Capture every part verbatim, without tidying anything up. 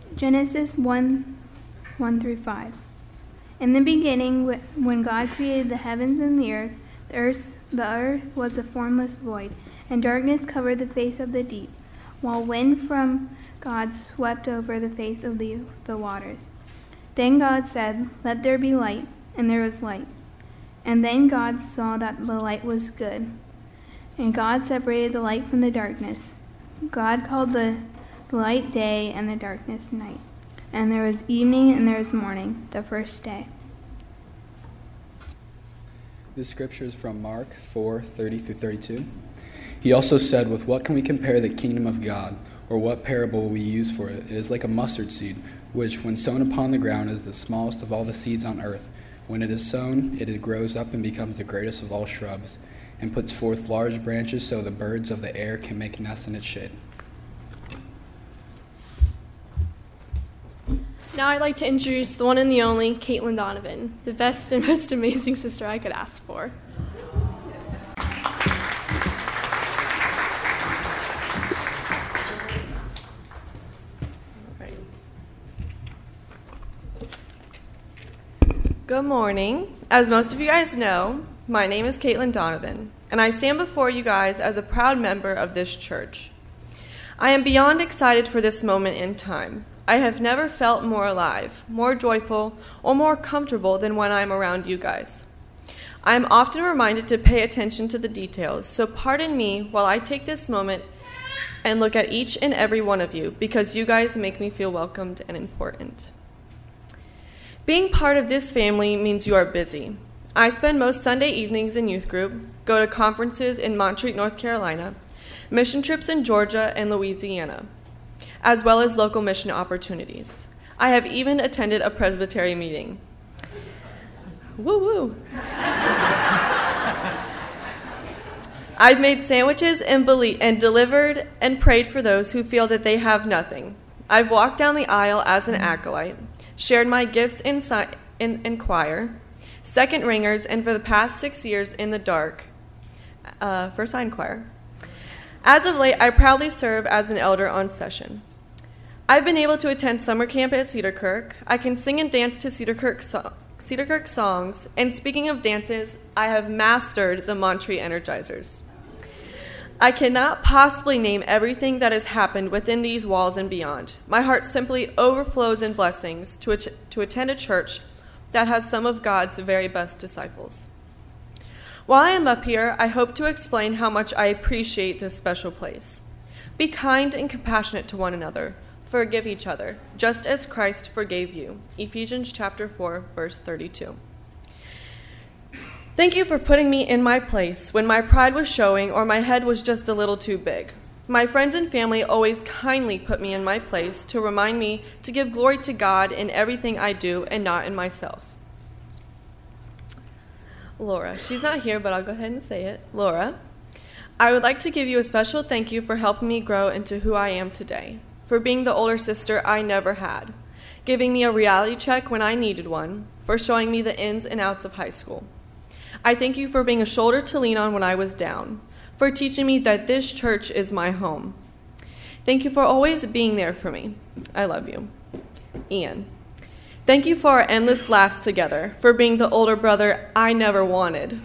Genesis one, one through five. In the beginning, when God created the heavens and the earth, the earth, the earth was a formless void, and darkness covered the face of the deep, while wind from God swept over the face of the, the waters. Then God said, "Let there be light," and there was light. And then God saw that the light was good. And God separated the light from the darkness. God called the light day and the darkness night. And there was evening and there was morning, the first day. This scripture is from Mark four, thirty through thirty-two. He also said, "With what can we compare the kingdom of God? Or what parable will we use for it? It is like a mustard seed, which, when sown upon the ground, is the smallest of all the seeds on earth. When it is sown, it grows up and becomes the greatest of all shrubs, and puts forth large branches so the birds of the air can make nests in its shade." Now I'd like to introduce the one and the only Caitlin Donovan, the best and most amazing sister I could ask for. Good morning. As most of you guys know, my name is Caitlin Donovan, and I stand before you guys as a proud member of this church. I am beyond excited for this moment in time. I have never felt more alive, more joyful, or more comfortable than when I am around you guys. I am often reminded to pay attention to the details, so pardon me while I take this moment and look at each and every one of you, because you guys make me feel welcomed and important. Being part of this family means you are busy. I spend most Sunday evenings in youth group, go to conferences in Montreat, North Carolina, mission trips in Georgia and Louisiana, as well as local mission opportunities. I have even attended a presbytery meeting. Woo-woo. I've made sandwiches and, belie- and delivered and prayed for those who feel that they have nothing. I've walked down the aisle as an acolyte, shared my gifts in, si- in, in choir, second ringers, and for the past six years in the dark uh, for sign choir. As of late, I proudly serve as an elder on session. I've been able to attend summer camp at Cedar Kirk. I can sing and dance to Cedar Kirk, so- Cedar Kirk songs. And speaking of dances, I have mastered the Montreat Energizers. I cannot possibly name everything that has happened within these walls and beyond. My heart simply overflows in blessings to, at- to attend a church that has some of God's very best disciples. While I am up here, I hope to explain how much I appreciate this special place. Be kind and compassionate to one another. Forgive each other, just as Christ forgave you. Ephesians chapter four, verse thirty-two. Thank you for putting me in my place when my pride was showing or my head was just a little too big. My friends and family always kindly put me in my place to remind me to give glory to God in everything I do and not in myself. Laura, she's not here, but I'll go ahead and say it. Laura, I would like to give you a special thank you for helping me grow into who I am today, for being the older sister I never had, giving me a reality check when I needed one, for showing me the ins and outs of high school. I thank you for being a shoulder to lean on when I was down, for teaching me that this church is my home. Thank you for always being there for me. I love you. Ian, thank you for our endless laughs together, for being the older brother I never wanted.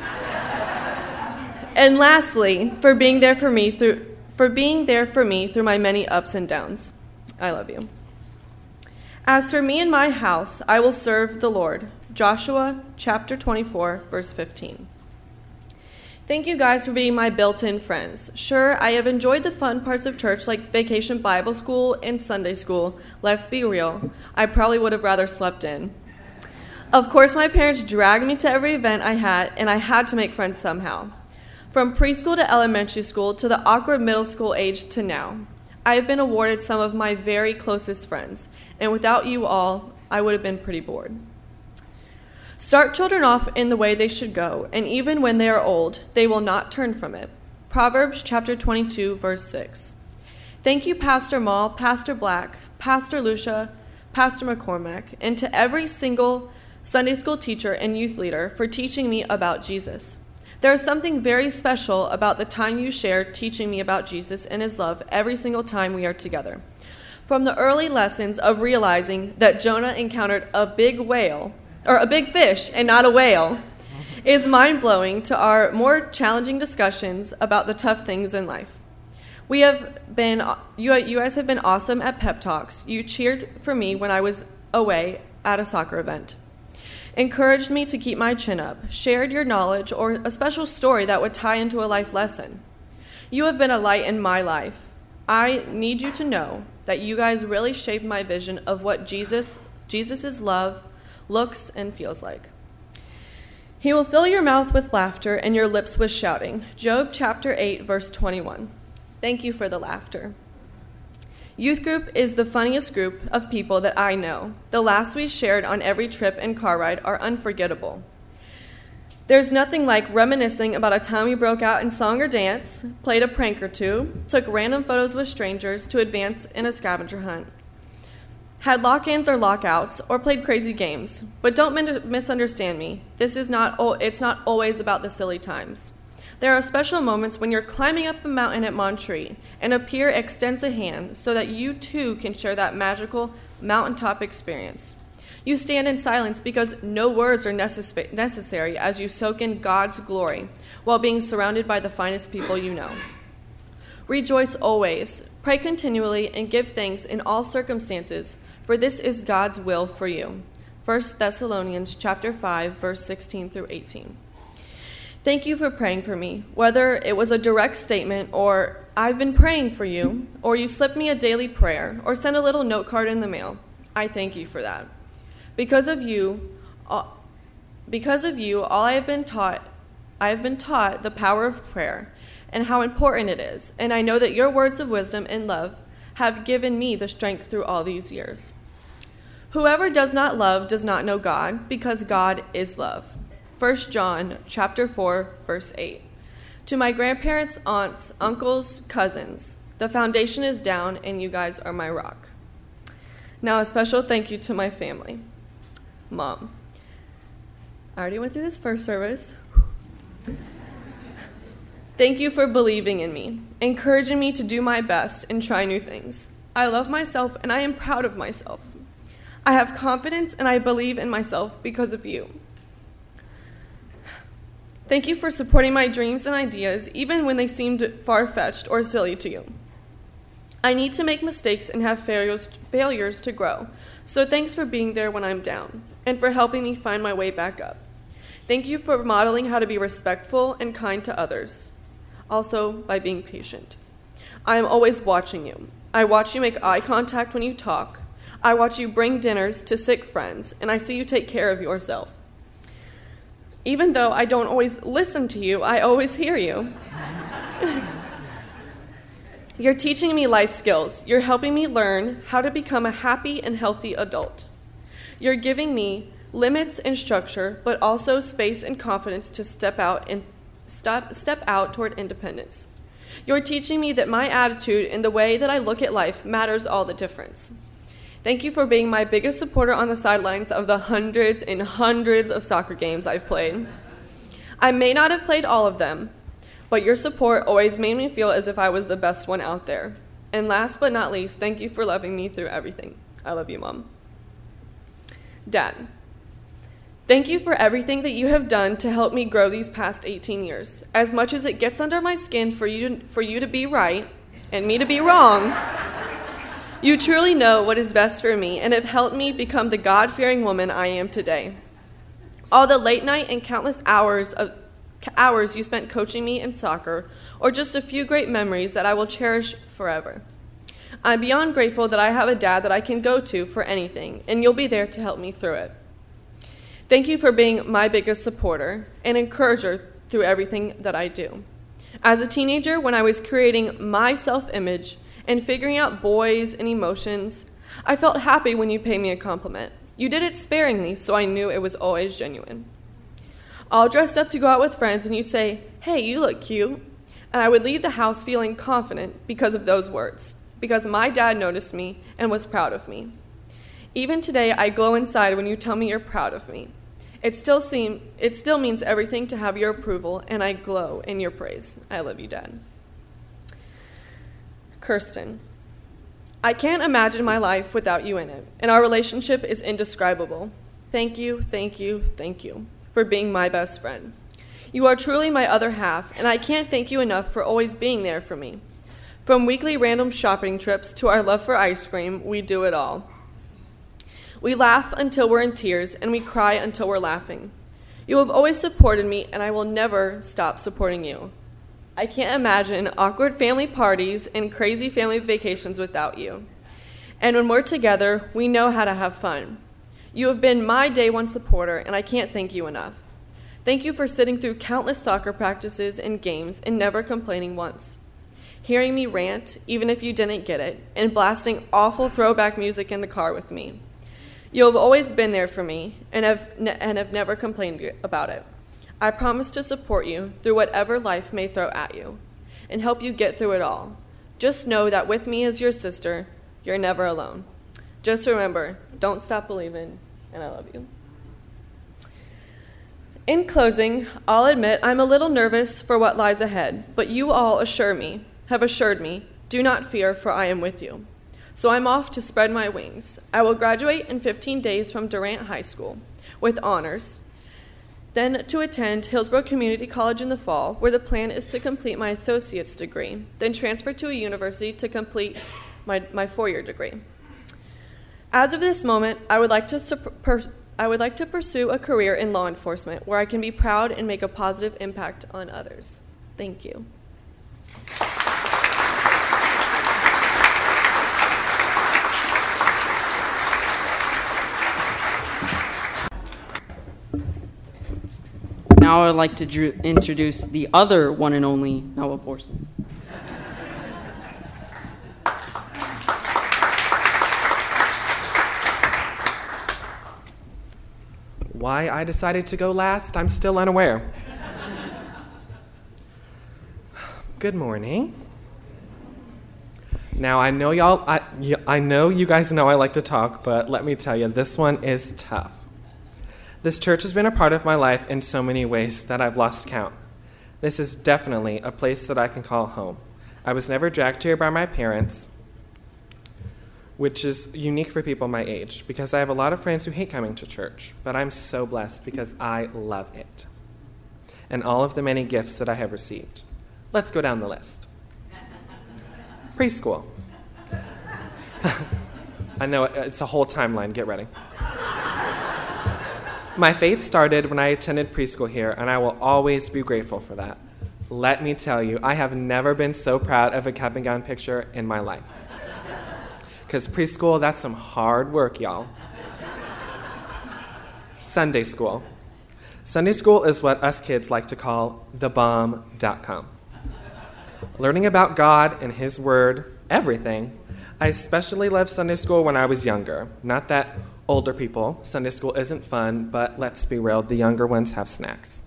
And lastly, for being there for me through for being there for me through my many ups and downs. I love you. As for me and my house, I will serve the Lord. Joshua chapter twenty-four, verse fifteen. Thank you guys for being my built-in friends. Sure, I have enjoyed the fun parts of church like Vacation Bible School and Sunday School. Let's be real, I probably would have rather slept in. Of course, my parents dragged me to every event I had, and I had to make friends somehow. From preschool to elementary school to the awkward middle school age to now, I have been awarded some of my very closest friends, and without you all, I would have been pretty bored. Start children off in the way they should go, and even when they are old, they will not turn from it. Proverbs chapter twenty-two, verse six. Thank you, Pastor Mall, Pastor Black, Pastor Lucia, Pastor McCormack, and to every single Sunday school teacher and youth leader for teaching me about Jesus. There is something very special about the time you share teaching me about Jesus and his love every single time we are together. From the early lessons of realizing that Jonah encountered a big whale, or a big fish and not a whale, is mind-blowing to our more challenging discussions about the tough things in life. We have been, you, you guys have been awesome at pep talks. You cheered for me when I was away at a soccer event, encouraged me to keep my chin up, shared your knowledge or a special story that would tie into a life lesson. You have been a light in my life. I need you to know that you guys really shaped my vision of what Jesus, Jesus's love looks and feels like. He will fill your mouth with laughter and your lips with shouting. Job chapter eight, verse twenty-one. Thank you for the laughter. Youth group is the funniest group of people that I know. The laughs we shared on every trip and car ride are unforgettable. There's nothing like reminiscing about a time we broke out in song or dance, played a prank or two, took random photos with strangers to advance in a scavenger hunt, had lock-ins or lockouts, or played crazy games. But don't min- misunderstand me. This is not, o- it's not always about the silly times. There are special moments when you're climbing up a mountain at Montree and a peer extends a hand so that you too can share that magical mountaintop experience. You stand in silence because no words are necess- necessary as you soak in God's glory while being surrounded by the finest people you know. Rejoice always, pray continually, and give thanks in all circumstances, for this is God's will for you. First Thessalonians chapter five, verse sixteen through eighteen. Thank you for praying for me, whether it was a direct statement or I've been praying for you, or you slipped me a daily prayer or sent a little note card in the mail. I thank you for that. Because of you, all, because of you, all I have been taught, I have been taught the power of prayer and how important it is, and I know that your words of wisdom and love have given me the strength through all these years. Whoever does not love does not know God, because God is love. First John chapter four, verse eight. To my grandparents, aunts, uncles, cousins, the foundation is down, and you guys are my rock. Now a special thank you to my family. Mom, I already went through this first service. Thank you for believing in me, encouraging me to do my best and try new things. I love myself and I am proud of myself. I have confidence and I believe in myself because of you. Thank you for supporting my dreams and ideas even when they seemed far-fetched or silly to you. I need to make mistakes and have failures, failures to grow, so thanks for being there when I'm down and for helping me find my way back up. Thank you for modeling how to be respectful and kind to others, also by being patient. I am always watching you. I watch you make eye contact when you talk. I watch you bring dinners to sick friends, and I see you take care of yourself. Even though I don't always listen to you, I always hear you. You're teaching me life skills. You're helping me learn how to become a happy and healthy adult. You're giving me limits and structure, but also space and confidence to step out and step, step out toward independence. You're teaching me that my attitude and the way that I look at life matters all the difference. Thank you for being my biggest supporter on the sidelines of the hundreds and hundreds of soccer games I've played. I may not have played all of them, but your support always made me feel as if I was the best one out there. And last but not least, thank you for loving me through everything. I love you, Mom. Dad, thank you for everything that you have done to help me grow these past eighteen years. As much as it gets under my skin for you to, for you to be right and me to be wrong, you truly know what is best for me and have helped me become the God-fearing woman I am today. All the late night and countless hours of hours you spent coaching me in soccer, or just a few great memories that I will cherish forever. I'm beyond grateful that I have a dad that I can go to for anything, and you'll be there to help me through it. Thank you for being my biggest supporter and encourager through everything that I do. As a teenager, when I was creating my self-image and figuring out boys and emotions, I felt happy when you paid me a compliment. You did it sparingly, so I knew it was always genuine. All dressed up to go out with friends, and you'd say, "Hey, you look cute." And I would leave the house feeling confident because of those words, because my dad noticed me and was proud of me. Even today, I glow inside when you tell me you're proud of me. It still seem, it still means everything to have your approval, and I glow in your praise. I love you, Dad. Kirsten, I can't imagine my life without you in it, and our relationship is indescribable. Thank you, thank you, thank you for being my best friend. You are truly my other half, and I can't thank you enough for always being there for me. From weekly random shopping trips to our love for ice cream, we do it all. We laugh until we're in tears, and we cry until we're laughing. You have always supported me, and I will never stop supporting you. I can't imagine awkward family parties and crazy family vacations without you. And when we're together, we know how to have fun. You have been my day one supporter, and I can't thank you enough. Thank you for sitting through countless soccer practices and games and never complaining once. Hearing me rant, even if you didn't get it, and blasting awful throwback music in the car with me. You have always been there for me, and have, ne- and have never complained about it. I promise to support you through whatever life may throw at you, and help you get through it all. Just know that with me as your sister, you're never alone. Just remember, don't stop believing, and I love you. In closing, I'll admit I'm a little nervous for what lies ahead, but you all assure me, have assured me, do not fear, for I am with you. So I'm off to spread my wings. I will graduate in fifteen days from Durant High School with honors, then to attend Hillsborough Community College in the fall, where the plan is to complete my associate's degree, then transfer to a university to complete my, my four-year degree. As of this moment, I would like to per, I would like to pursue a career in law enforcement where I can be proud and make a positive impact on others. Thank you. Now I'd like to dr- introduce the other one and only Noah Borses. Why I decided to go last, I'm still unaware. Good morning. Now, I know y'all, I, I know you guys know I like to talk, but let me tell you, this one is tough. This church has been a part of my life in so many ways that I've lost count. This is definitely a place that I can call home. I was never dragged here by my parents, which is unique for people my age, because I have a lot of friends who hate coming to church, but I'm so blessed because I love it, and all of the many gifts that I have received. Let's go down the list. Preschool. I know, it's a whole timeline, get ready. My faith started when I attended preschool here, and I will always be grateful for that. Let me tell you, I have never been so proud of a cap and gown picture in my life. Because preschool, that's some hard work, y'all. Sunday school. Sunday school is what us kids like to call the bomb dot com. Learning about God and His Word, everything. I especially loved Sunday school when I was younger. Not that older people, Sunday school isn't fun, but let's be real, the younger ones have snacks.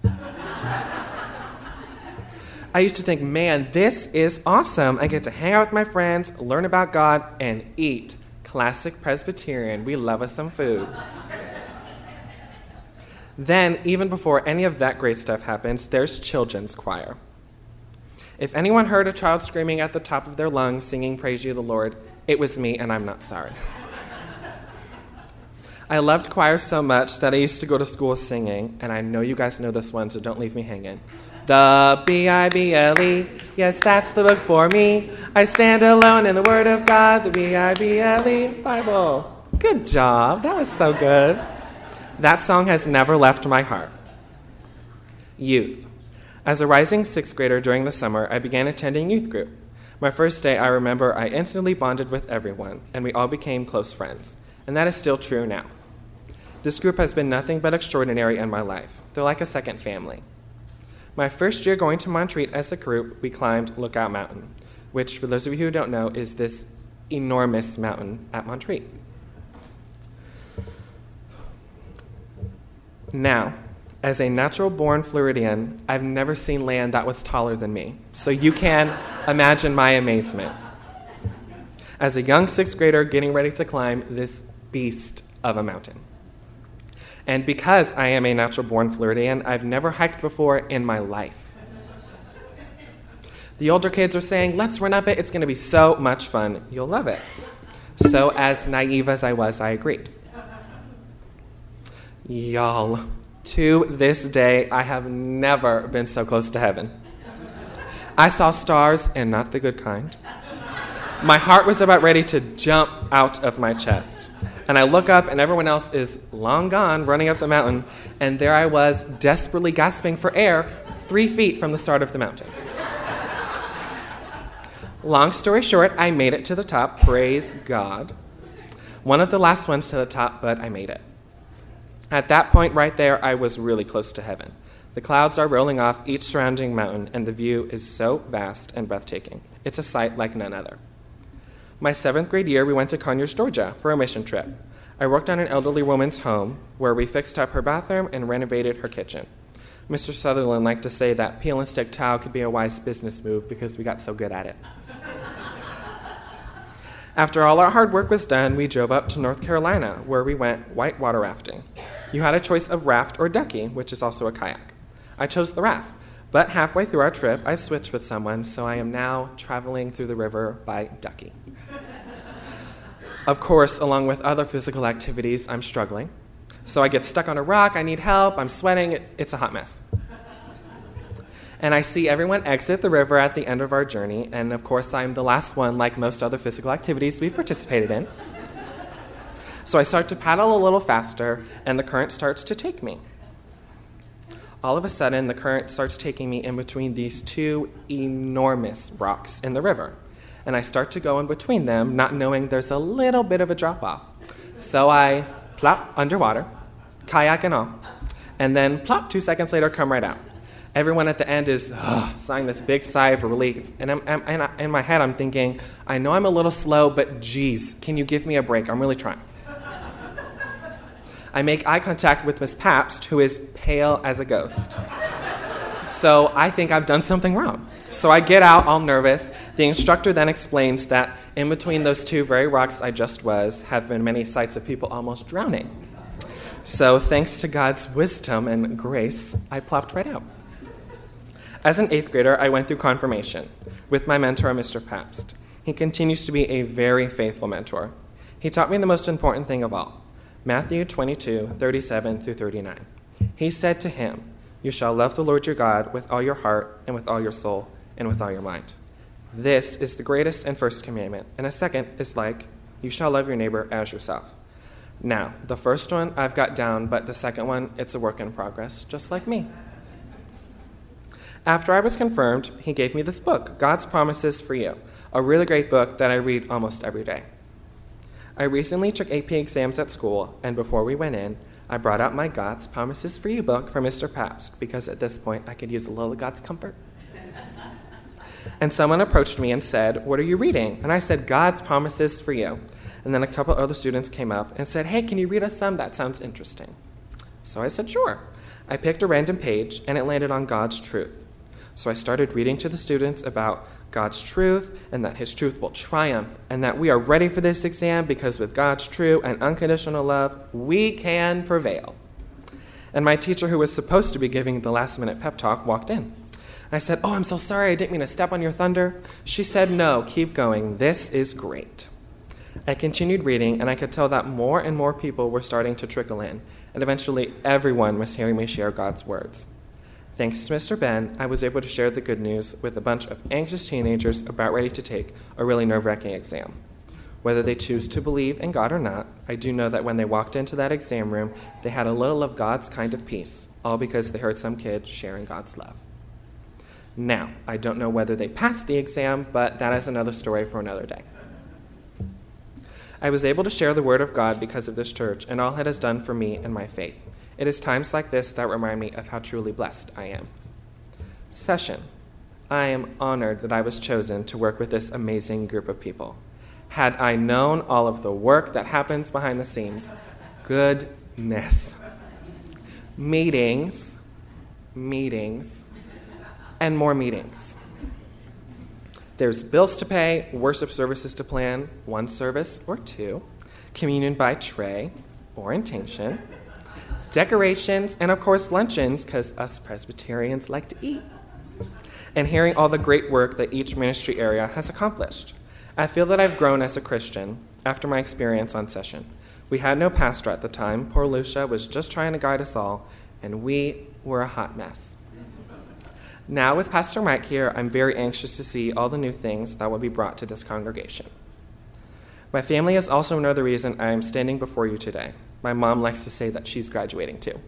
I used to think, man, this is awesome. I get to hang out with my friends, learn about God, and eat. Classic Presbyterian. We love us some food. Then, even before any of that great stuff happens, there's children's choir. If anyone heard a child screaming at the top of their lungs singing Praise Ye the Lord, it was me, and I'm not sorry. I loved choir so much that I used to go to school singing, and I know you guys know this one, so don't leave me hanging. The B I B L E, yes, that's the book for me. I stand alone in the Word of God, the B I B L E Bible. Good job. That was so good. That song has never left my heart. Youth. As a rising sixth grader during the summer, I began attending youth group. My first day, I remember I instantly bonded with everyone, and we all became close friends. And that is still true now. This group has been nothing but extraordinary in my life. They're like a second family. My first year going to Montreat as a group, we climbed Lookout Mountain, which, for those of you who don't know, is this enormous mountain at Montreat. Now, as a natural-born Floridian, I've never seen land that was taller than me, so you can imagine my amazement. As a young sixth grader getting ready to climb this beast of a mountain. And because I am a natural-born Floridian, I've never hiked before in my life. The older kids are saying, let's run up it, it's going to be so much fun, you'll love it. So as naive as I was, I agreed. Y'all, to this day, I have never been so close to heaven. I saw stars, and not the good kind. My heart was about ready to jump out of my chest. And I look up, and everyone else is long gone, running up the mountain, and there I was, desperately gasping for air, three feet from the start of the mountain. Long story short, I made it to the top, praise God. One of the last ones to the top, but I made it. At that point right there, I was really close to heaven. The clouds are rolling off each surrounding mountain, and the view is so vast and breathtaking. It's a sight like none other. My seventh grade year, we went to Conyers, Georgia for a mission trip. I worked on an elderly woman's home where we fixed up her bathroom and renovated her kitchen. Mister Sutherland liked to say that peel and stick tile could be a wise business move because we got so good at it. After all our hard work was done, we drove up to North Carolina, where we went whitewater rafting. You had a choice of raft or ducky, which is also a kayak. I chose the raft, but halfway through our trip, I switched with someone, so I am now traveling through the river by ducky. Of course, along with other physical activities, I'm struggling. So I get stuck on a rock, I need help, I'm sweating, it's a hot mess. And I see everyone exit the river at the end of our journey, and of course I'm the last one, like most other physical activities we've participated in. So I start to paddle a little faster, and the current starts to take me. All of a sudden, the current starts taking me in between these two enormous rocks in the river. And I start to go in between them, not knowing there's a little bit of a drop-off. So I plop underwater, kayak and all, and then plop, two seconds later, come right out. Everyone at the end is ugh, sighing this big sigh of relief. And I'm, I'm, and I, in my head, I'm thinking, I know I'm a little slow, but geez, can you give me a break? I'm really trying. I make eye contact with Miss Pabst, who is pale as a ghost. So I think I've done something wrong. So I get out all nervous. The instructor then explains that in between those two very rocks I just was have been many sights of people almost drowning. So thanks to God's wisdom and grace, I plopped right out. As an eighth grader, I went through confirmation with my mentor, Mister Pabst. He continues to be a very faithful mentor. He taught me the most important thing of all, Matthew twenty-two, thirty-seven through thirty-nine. He said to him, "You shall love the Lord your God with all your heart and with all your soul and with all your mind. This is the greatest and first commandment, and a second is like, you shall love your neighbor as yourself." Now, the first one I've got down, but the second one, it's a work in progress, just like me. After I was confirmed, he gave me this book, God's Promises for You, a really great book that I read almost every day. I recently took A P exams at school, and before we went in, I brought out my God's Promises for You book from Mister Pabst, because at this point I could use a little of God's comfort. And someone approached me and said, "What are you reading?" And I said, "God's Promises for You." And then a couple other students came up and said, "Hey, can you read us some? That sounds interesting." So I said, "Sure." I picked a random page, and it landed on God's truth. So I started reading to the students about God's truth, and that his truth will triumph, and that we are ready for this exam because with God's true and unconditional love, we can prevail. And my teacher, who was supposed to be giving the last-minute pep talk, walked in. I said, "Oh, I'm so sorry, I didn't mean to step on your thunder." She said, "No, keep going. This is great." I continued reading, and I could tell that more and more people were starting to trickle in, and eventually everyone was hearing me share God's words. Thanks to Mister Ben, I was able to share the good news with a bunch of anxious teenagers about ready to take a really nerve-wracking exam. Whether they choose to believe in God or not, I do know that when they walked into that exam room, they had a little of God's kind of peace, all because they heard some kid sharing God's love. Now, I don't know whether they passed the exam, but that is another story for another day. I was able to share the word of God because of this church and all it has done for me and my faith. It is times like this that remind me of how truly blessed I am. Session. I am honored that I was chosen to work with this amazing group of people. Had I known all of the work that happens behind the scenes, goodness. Meetings, meetings, and more meetings. There's bills to pay, worship services to plan, one service or two, communion by tray or intention, decorations, and of course luncheons, because us Presbyterians like to eat, and hearing all the great work that each ministry area has accomplished. I feel that I've grown as a Christian, after my experience on session. We had no pastor at the time. Poor Lucia was just trying to guide us all, and we were a hot mess. Now with Pastor Mike here, I'm very anxious to see all the new things that will be brought to this congregation. My family is also another reason I am standing before you today. My mom likes to say that she's graduating too.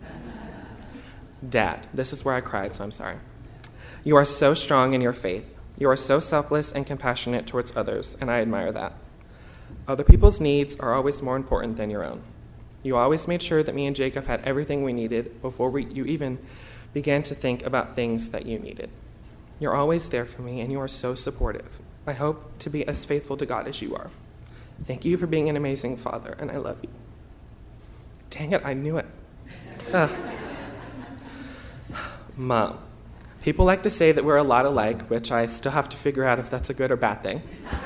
Dad, this is where I cried, so I'm sorry. You are so strong in your faith. You are so selfless and compassionate towards others, and I admire that. Other people's needs are always more important than your own. You always made sure that me and Jacob had everything we needed before we, you even began to think about things that you needed. You're always there for me, and you are so supportive. I hope to be as faithful to God as you are. Thank you for being an amazing father, and I love you. Dang it, I knew it. Uh. Mom, people like to say that we're a lot alike, which I still have to figure out if that's a good or bad thing.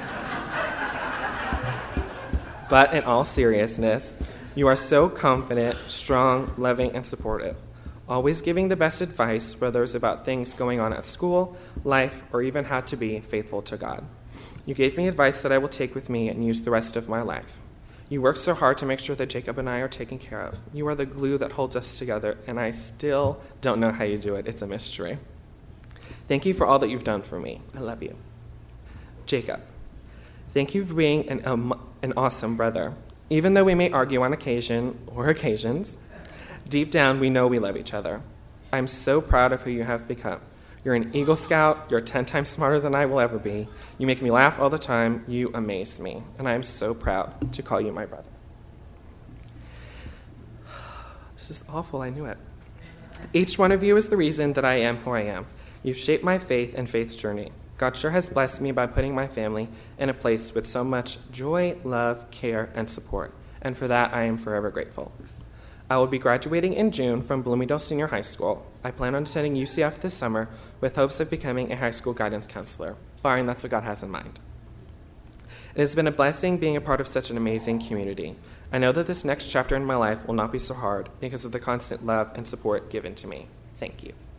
But in all seriousness, you are so confident, strong, loving, and supportive, always giving the best advice, whether it's about things going on at school, life, or even how to be faithful to God. You gave me advice that I will take with me and use the rest of my life. You work so hard to make sure that Jacob and I are taken care of. You are the glue that holds us together, and I still don't know how you do it. It's a mystery. Thank you for all that you've done for me. I love you. Jacob, thank you for being an, um, an awesome brother. Even though we may argue on occasion or occasions, deep down we know we love each other. I'm so proud of who you have become. You're an Eagle Scout. You're ten times smarter than I will ever be. You make me laugh all the time. You amaze me. And I'm so proud to call you my brother. This is awful. I knew it. Each one of you is the reason that I am who I am. You've shaped my faith and faith's journey. God sure has blessed me by putting my family in a place with so much joy, love, care, and support. And for that, I am forever grateful. I will be graduating in June from Bloomingdale Senior High School. I plan on attending U C F this summer with hopes of becoming a high school guidance counselor, barring that's what God has in mind. It has been a blessing being a part of such an amazing community. I know that this next chapter in my life will not be so hard because of the constant love and support given to me. Thank you.